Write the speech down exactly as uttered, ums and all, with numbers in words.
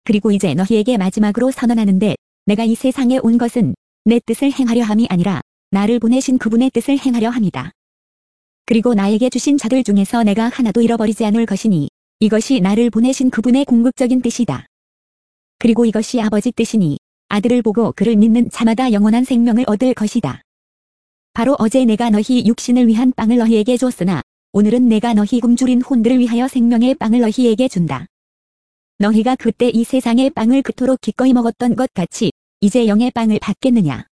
그리고 이제 너희에게 마지막으로 선언하는데 내가 이 세상에 온 것은 내 뜻을 행하려 함이 아니라 나를 보내신 그분의 뜻을 행하려 함이다. 그리고 나에게 주신 자들 중에서 내가 하나도 잃어버리지 않을 것이니 이것이 나를 보내신 그분의 궁극적인 뜻이다. 그리고 이것이 아버지 뜻이니 아들을 보고 그를 믿는 자마다 영원한 생명을 얻을 것이다. 바로 어제 내가 너희 육신을 위한 빵을 너희에게 줬으나 오늘은 내가 너희 굶주린 혼들을 위하여 생명의 빵을 너희에게 준다. 너희가 그때 이 세상의 빵을 그토록 기꺼이 먹었던 것 같이 이제 영의 빵을 받겠느냐.